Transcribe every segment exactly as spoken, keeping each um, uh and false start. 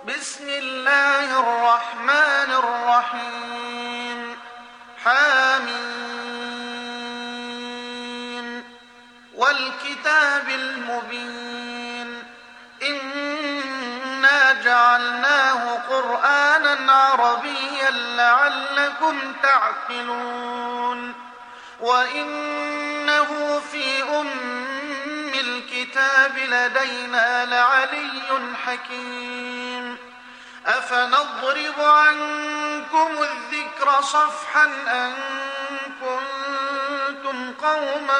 بسم الله الرحمن الرحيم حم والكتاب المبين إنا جعلناه قرآنا عربيا لعلكم تعقلون وإنه في أم الكتاب لدينا لعلي حكيم أفنضرب عنكم الذكر صفحا أن كنتم قوما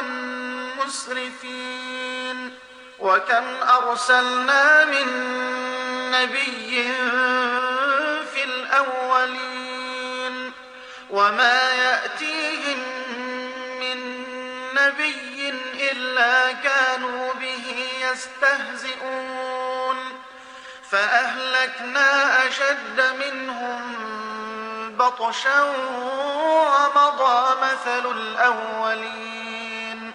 مسرفين وكم أرسلنا من نبي في الأولين وما يأتيهم من نبي إلا كانوا به يستهزئون فأهلكنا أشد منهم بطشا ومضى مثل الأولين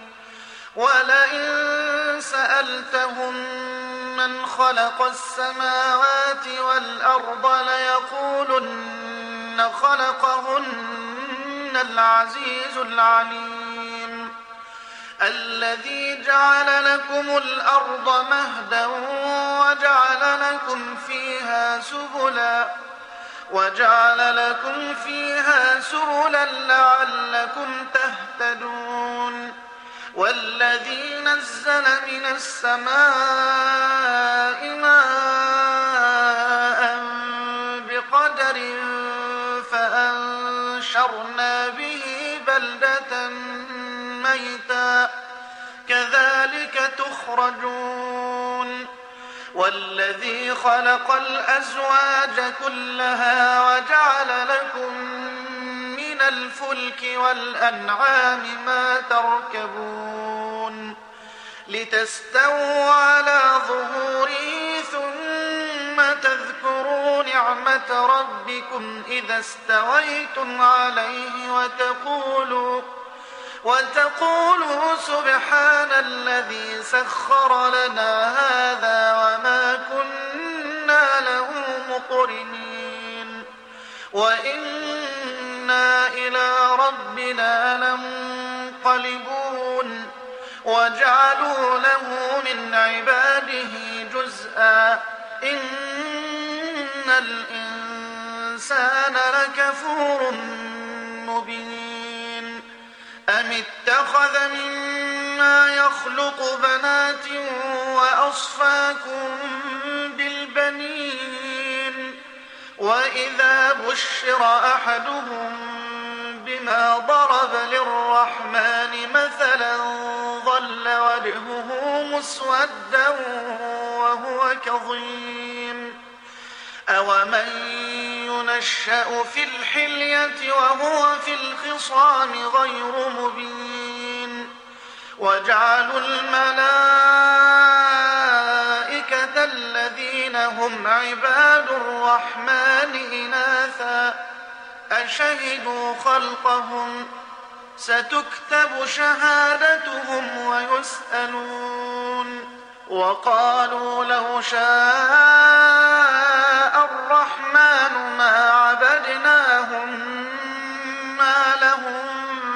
ولئن سألتهم من خلق السماوات والأرض ليقولن خلقهن العزيز العليم الذي جعل لكم الأرض مهدا وجعل لكم فيها سبلا وجعل لكم فيها سبلا لعلكم تهتدون والذي نزل من السماء ماء بقدر فأنشرنا به بلدة ميتا كذلك تخرجون والذي خلق الأزواج كلها وجعل لكم من الفلك والأنعام ما تركبون لتستووا على ظهوره ثم تذكروا نعمة ربكم إذا استويتم عليه وتقولوا وتقولوا سبحان الذي سخر لنا هذا وما كنا له مقرنين وإنا إلى ربنا لمنقلبون وجعلوا له من عباده جزءا إن الإنسان لكفور مبين أم اتخذ مما يخلق بنات وأصفاكم بالبنين وإذا بشر أحدهم بما ضرب للرحمن مثلا ظل وجهه مسودا وهو كظيم أومن ينشأ في الحلية وهو في الخصام غير مبين وجعلوا الملائكة الذين هم عباد الرحمن إناثا أشهدوا خلقهم ستكتب شهادتهم ويسألون وقالوا لو شاء الرحمن ما عبدناهم ما لهم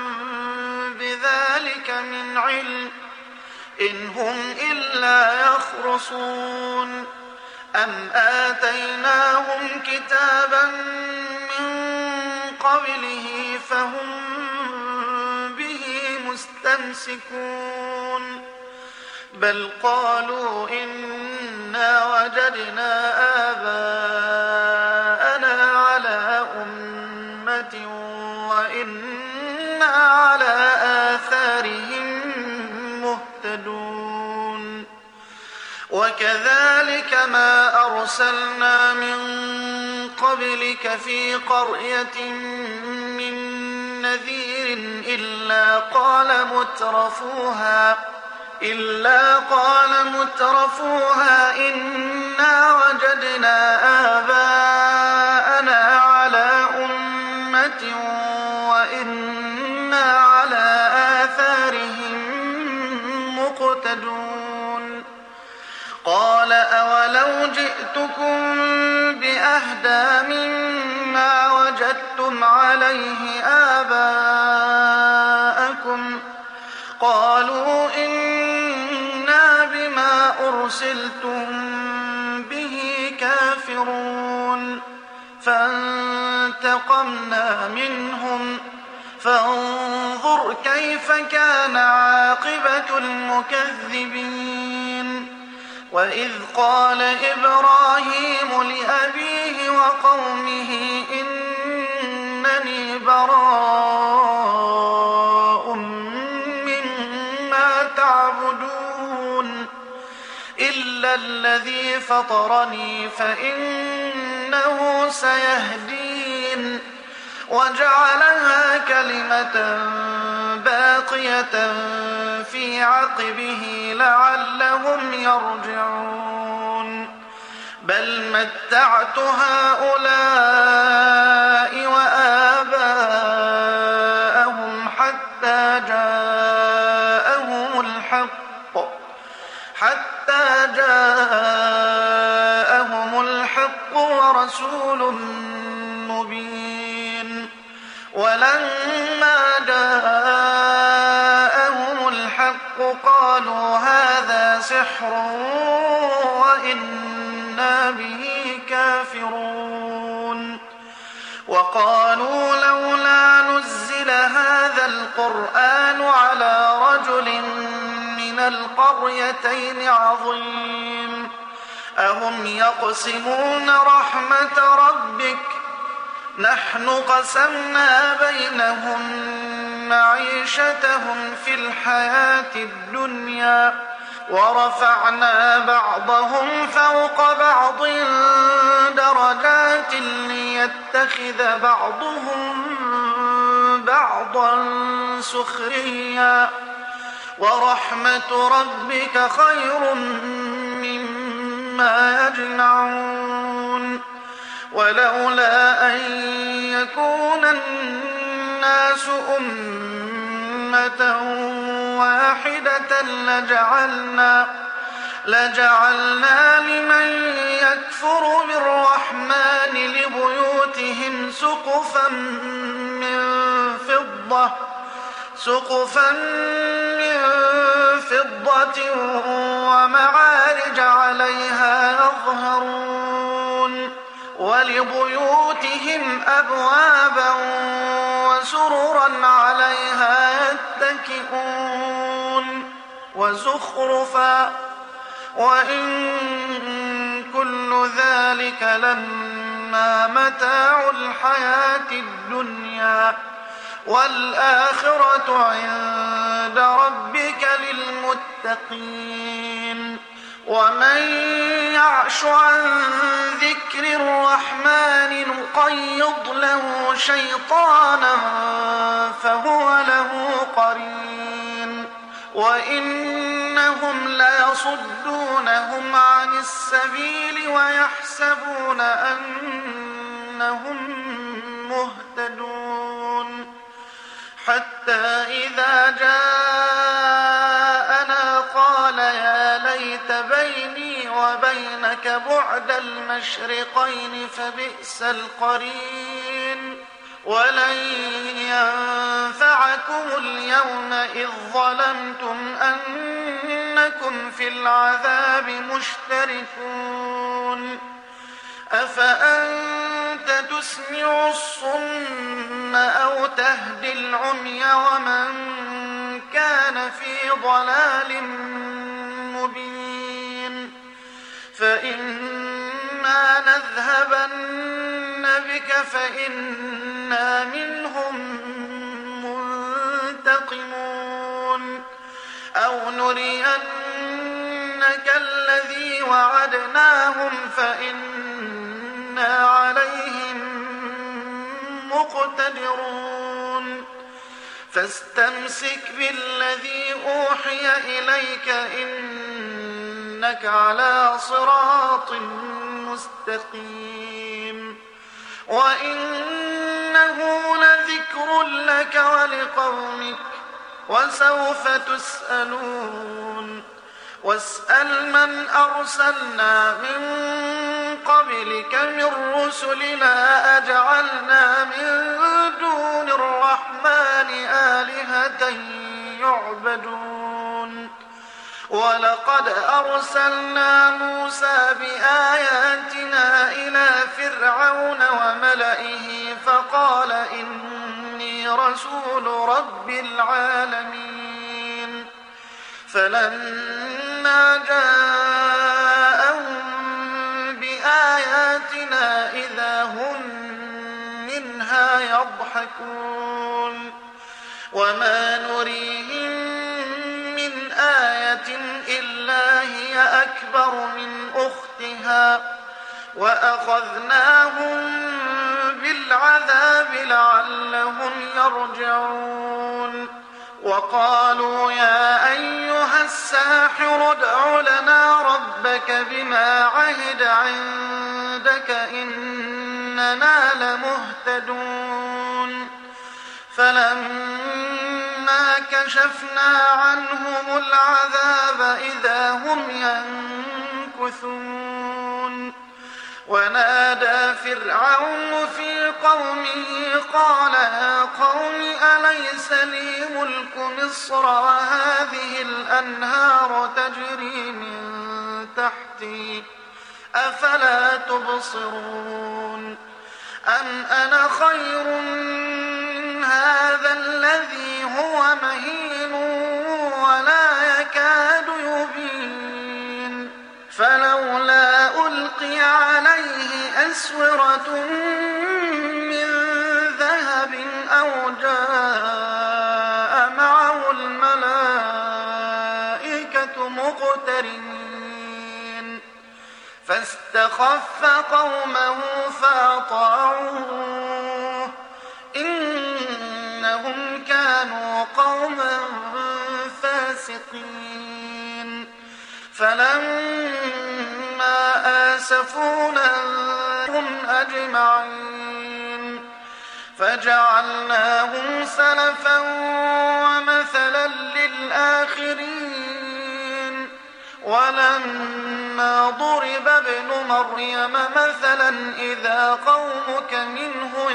بذلك من علم إن هم إلا يخرصون أم آتيناهم كتابا من قبله فهم به مستمسكون بل قالوا إنا وجدنا آباءنا على أمة وإنا على آثارهم مهتدون وكذلك ما أرسلنا من قبلك في قرية من نذير إلا قال مترفوها إلا قال مترفوها إنا وجدنا آباءنا على أمة وإنا على آثارهم مقتدون قال أولو جئتكم أهدى مما وجدتم عليه آباءكم قالوا إنا بما أرسلتم به كافرون فانتقمنا منهم فانظر كيف كان عاقبة المكذبين وإذ قال إبراهيم لأبيه وقومه إنني براء مما تعبدون إلا الذي فطرني فإنه سيهدين وجعلها كلمة باقية في عقبه لعلهم يرجعون بل متعت هؤلاء وآباءهم حتى جاءهم الحق حتى جاءهم الحق ورسول مبين ولما جاءهم الحق قالوا هذا سحر وإنا به كافرون وقالوا لولا نزل هذا القرآن على رجل من القريتين عظيم أهم يقسمون رحمة ربك نحن قسمنا بينهم معيشتهم في الحياة الدنيا ورفعنا بعضهم فوق بعض درجات ليتخذ بعضهم بعضا سخريا ورحمة ربك خير مما يجمعون ولولا أن يكون الناس أمة واحدة لجعلنا لجعلنا لمن يكفر بالرحمن لبيوتهم سقفا من فضة سقفا من فضة ومعارج عليها يظهرون ولبيوتهم أبوابا وسررا عليها يتكئون وزخرفا وإن كل ذلك لما متاع الحياة الدنيا والآخرة عند ربك للمتقين ومن يعش عن ذكر الرحمن نقيض له شيطانا فهو له قرين وإنهم ليصدونهم عن السبيل ويحسبون أنهم مهتدون حتى إذا جاءنا قال يا ليت بيني وبينك بعد المشرقين فبئس القرين ولن ينفعكم اليوم إذ ظلمتم أنكم في العذاب مشتركون أفأنت تسمع الصم أو تهدي العمي ومن كان في ضلال مبين فإما نذهبن بك فإنا منهم منتقمون أو نرينك الذي وعدناهم فإنا عليهم مقتدرون فاستمسك بالذي أوحي إليك إنك على صراط مستقيم وإنه لذكر لك ولقومك وسوف تسألون واسأل من أرسلنا من قبلك من رسلنا أجعلنا من دون الرحمن آلهة يعبدون ولقد أرسلنا موسى بآياتنا إلى فرعون وملئه فقال إني رسول رب العالمين فلما جاءهم بآياتنا إذا هم منها يضحكون وما نريهم من آية إلا هي أكبر من أختها وأخذناهم بالعذاب لعلهم يرجعون وقالوا يا أيها الساحر ادع لنا ربك بما عهد عندك إننا لمهتدون فلما كشفنا عنهم العذاب إذا هم ينكثون ونادى فرعون في قومه قال يا قوم أليس لي ملك مصر وهذه الأنهار تجري من تحتي أفلا تبصرون أم أنا خير من هذا الذي هو مهين ولا يكاد يبين فلولا ألقي عليه أسورة من ذهب أو جاء معه الملائكة مقترنين فاستخف قومه فأطاعوه إنهم كانوا قوما فاسقين فلما آسفونا هم أجمعين فجعلناهم سلفا ومثلا للآخرين ولما ضرب ابن مريم مثلا إذا قومك منه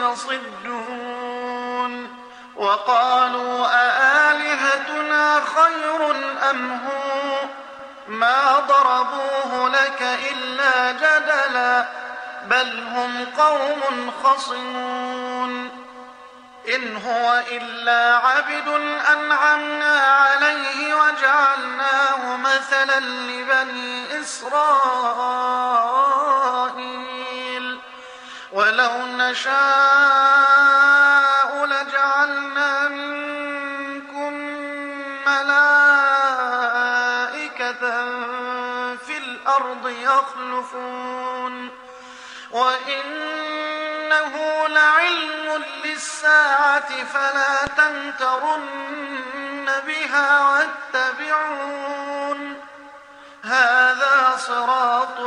يصدون وقالوا أآلهتنا خير أم هو ما ضربوه لك إلا جدلا بل هم قوم خصمون إن هو إلا عبد أنعمنا عليه وجعلناه مثلا لبني إسرائيل ولو نشاء لجعلنا منكم ملائكة في الأرض يخلفون وإنه لعلم للساعة فلا تمترن بها واتبعون هذا صراط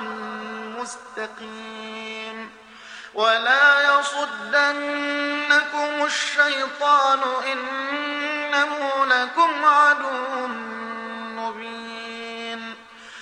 مستقيم ولا يصدنكم الشيطان إنه لكم عدو مبين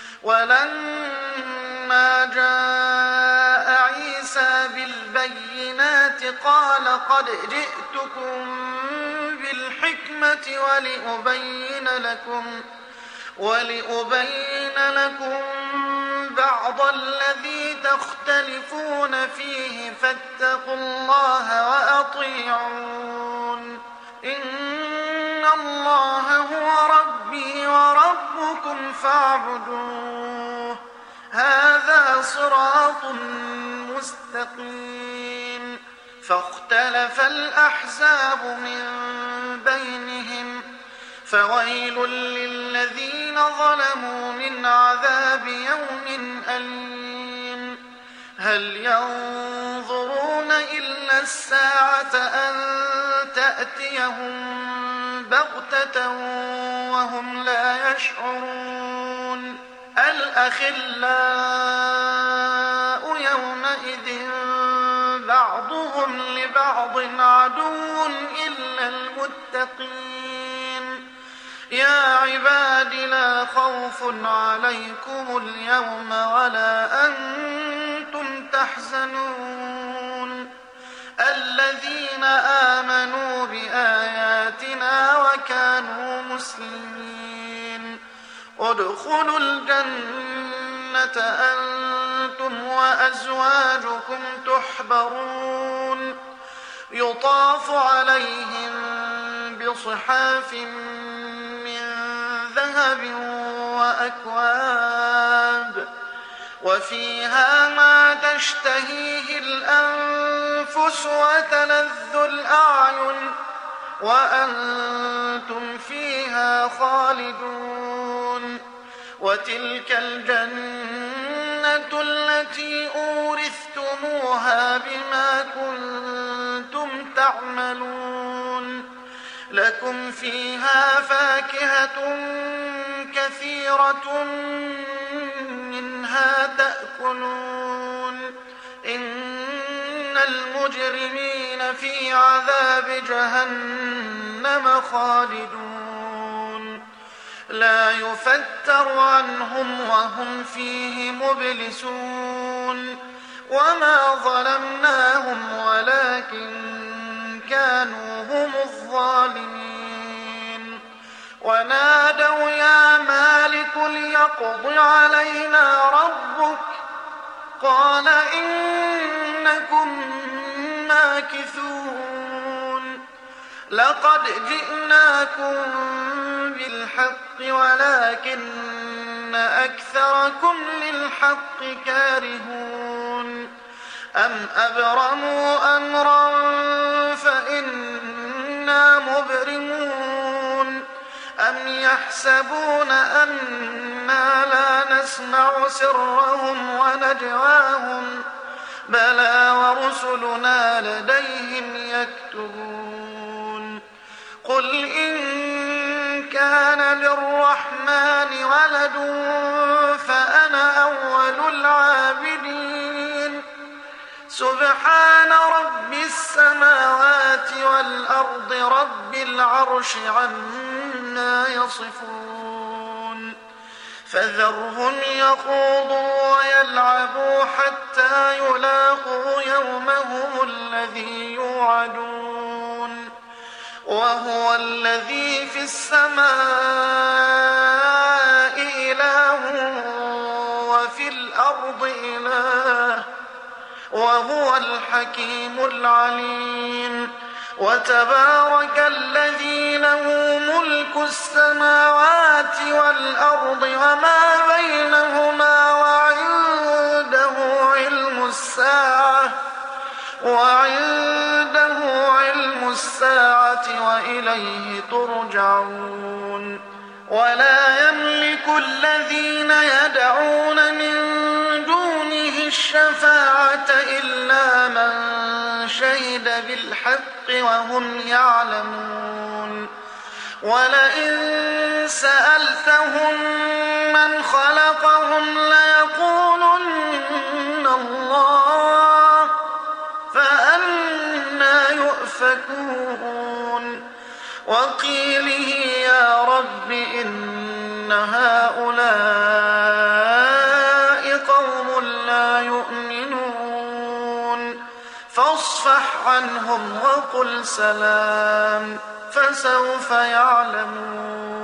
ولما جاء عيسى بالبينات قال قد جئتكم بالحكمة ولأبين لكم ولأبين لكم بعض الذي تختلفون فيه فاتقوا الله وأطيعون إن الله هو ربي وربكم فاعبدوه هذا صراط مستقيم فاختلف الأحزاب من بينهم فويل للذين ظلموا من عذاب يوم أليم هل ينظرون إلا الساعة أن تأتيهم بغتة وهم لا يشعرون الأخلاء يومئذ بعضهم لبعض عدو إلا المتقين يا عباد لا خوف عليكم اليوم ولا أنتم يحزنون الذين آمنوا بآياتنا وكانوا مسلمين ادخلوا الجنة أنتم وأزواجكم تحبرون يطاف عليهم بصحاف من ذهب وأكواب وفيها ما تشتهيه الأنفس وتلذ الأعين وأنتم فيها خالدون وتلك الجنة التي أورثتموها بما كنتم تعملون لكم فيها فاكهة كثيرة منها تأكلون إن المجرمين في عذاب جهنم خالدون لا يفتر عنهم وهم فيه مبلسون وما ظلمناهم ولكن كانوا هم الظالمين ونادوا يا مالك ليقض علينا ربك قال إنكم ماكثون لقد جئناكم بالحق ولكن أكثركم للحق كارهون أم أبرموا أمرا فإنا مبرمون أم يحسبون أنا لا نسمع سرهم ونجواهم بلى ورسلنا لديهم يكتبون قل إن كان للرحمن ولد فأنا أول العابدين سبحان رب السماوات والأرض رب العرش عما يصفون فذرهم يخوضوا ويلعبوا حتى يلاقوا يومهم الذي يوعدون وهو الذي في السماء إله وفي الأرض إله وهو الحكيم العليم وتبارك الذي له ملك السماوات والأرض وما بينهما وعنده علم الساعة وعنده علم الساعة وإليه ترجعون ولا يملك الذين يدعون من دونه الشفاعة إلا من شهد بالحق وهم يعلمون ولئن سألتهم من خلقهم ليقولن الله فأنى يؤفكون وقيله يا رب إن هؤلاء قوم لا يؤمنون فاصفح عنهم وقل سلام فسوف يعلمون.